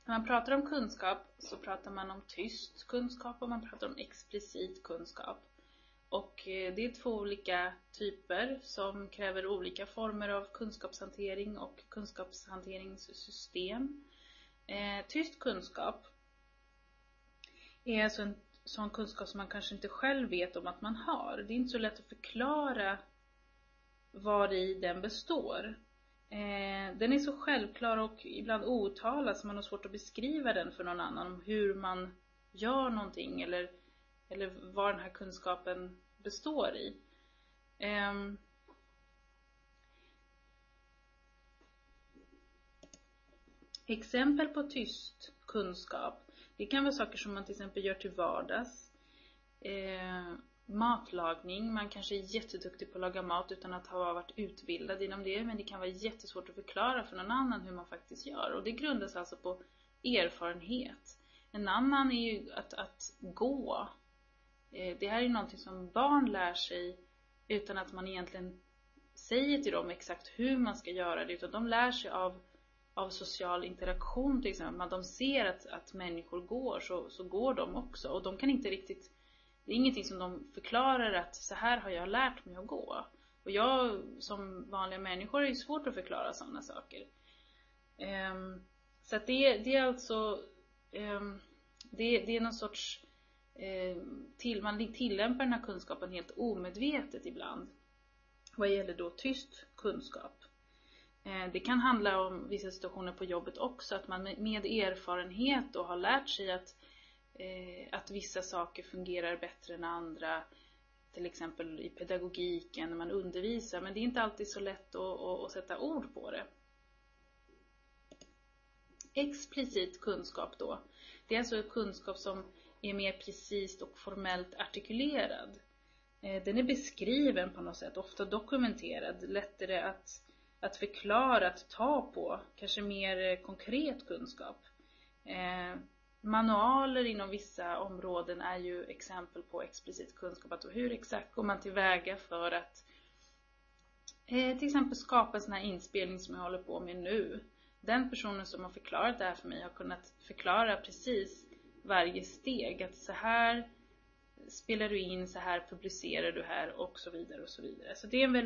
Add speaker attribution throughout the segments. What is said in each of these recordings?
Speaker 1: När man pratar om kunskap så pratar man om tyst kunskap och man pratar om explicit kunskap. Och det är 2 olika typer som kräver olika former av kunskapshantering och kunskapshanteringssystem. Tyst kunskap är alltså en sån kunskap som man kanske inte själv vet om att man har. Det är inte så lätt att förklara vad i den består. Den är så självklar och ibland outtalad så man har svårt att beskriva den för någon annan om hur man gör någonting eller vad den här kunskapen består i. Exempel på tyst kunskap, det kan vara saker som man till exempel gör till vardags. Matlagning, man kanske är jätteduktig på att laga mat utan att ha varit utbildad inom det, men det kan vara jättesvårt att förklara för någon annan hur man faktiskt gör, och det grundas alltså på erfarenhet. En annan är ju att gå. Det här är någonting som barn lär sig utan att man egentligen säger till dem exakt hur man ska göra det, utan de lär sig av social interaktion till exempel. De ser att människor går, så går de också, och de kan inte riktigt, det är ingenting som de förklarar att så här har jag lärt mig att gå. Och jag som vanliga människor är ju svårt att förklara sådana saker. Så att det är alltså det är någon sorts man tillämpar den här kunskapen helt omedvetet ibland. Vad gäller då tyst kunskap. Det kan handla om vissa situationer på jobbet också, att man med erfarenhet då har lärt sig att vissa saker fungerar bättre än andra, till exempel i pedagogiken när man undervisar, men det är inte alltid så lätt att sätta ord på det. Explicit kunskap då, det är alltså kunskap som är mer precis och formellt artikulerad. Den är beskriven på något sätt, ofta dokumenterad, lättare att förklara, att ta på, kanske mer konkret kunskap. Manualer inom vissa områden är ju exempel på explicit kunskap, att hur exakt går man tillväga för att till exempel skapa en sån här inspelning som jag håller på med nu. Den personen som har förklarat det här för mig har kunnat förklara precis varje steg, att så här spelar du in, så här publicerar du här och så vidare och så vidare. Så det är en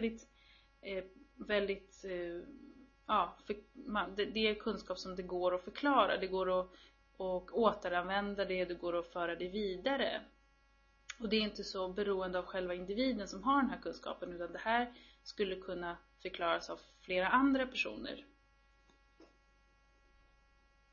Speaker 1: det är kunskap som det går att förklara, det går att återanvända det går att föra det vidare. Och det är inte så beroende av själva individen som har den här kunskapen, utan det här skulle kunna förklaras av flera andra personer.